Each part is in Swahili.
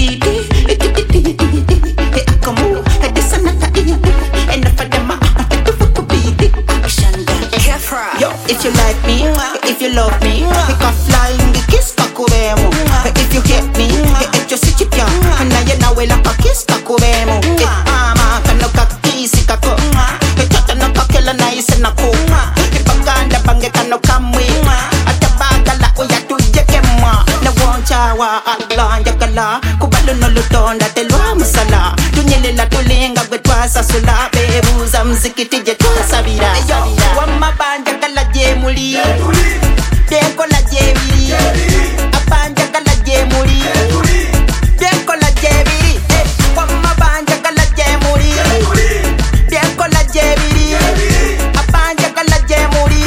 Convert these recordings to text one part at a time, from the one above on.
If you like me, if you love me, pick a flying kiss kakubemo. If you hate me, echo sichipya, na ye na wela ka kiss kakubemo. Ama kanoka kisi kako, chata no kakela na ise na ko. Ipaganda bange kanoka mwe, atabagala oya tujeke mwa. Na woncha wa Allah yakala, kubalo no lutonda telwa masala. Tunyelela tulinga gwetwa sasula, bebuza mziki tije twasabira. Wamabanja Jemuli, Denkola Jemili, Abanja Kala Jemuli, Denkola Jemili, Wama Banja Kala Jemuli, Denkola Jemili, Abanja Kala Jemuli,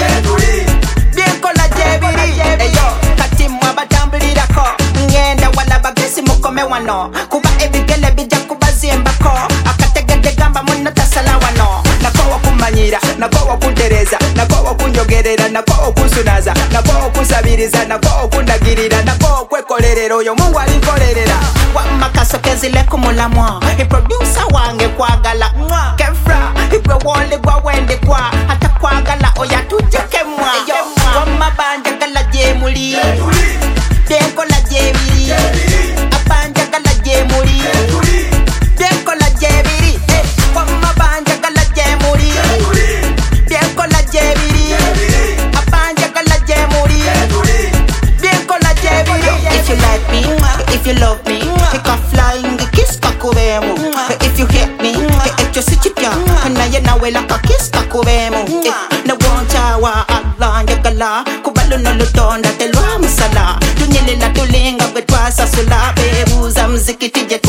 Denkola Jemili. Eyo, katimwa batambuli dako, ngenda wala bagesi mukome wano, kuba ebigele bija kuba ziembako, akategede gamba muna tasala wano, nakowa kumanyira, nakowa kudereza, nakowa kunyogerera, nakowa kunsunaza, nakowa kunsabiriza, nakowa kundagirira, nakowa kwekolerera, oyo Mungu alinkolerera. Wamakaso kezile kumulamwa, iproducer wange kwagala, Kefra, ipwe wole gwa wende kwa, hata kwagala oya tujeke mwa. Wamabanja kala Jemuli, Denkola Jemili, Abanja kala Jemuli, Denkola Jemili, Wamabanja kala Jemuli, Denkola Jemili, Abanja kala Jemuli, Denkola Jemili. If you like me, if you love me, pick a flying kiss kakubemo. If you hate me, echo sichipya, na ye na wela ka kiss kakubemo. Na woncha wa Allah yakala, kubalo no lutonda telwa masala. Tunyelela tulinga gwetwa sasula, bebuza mziki tije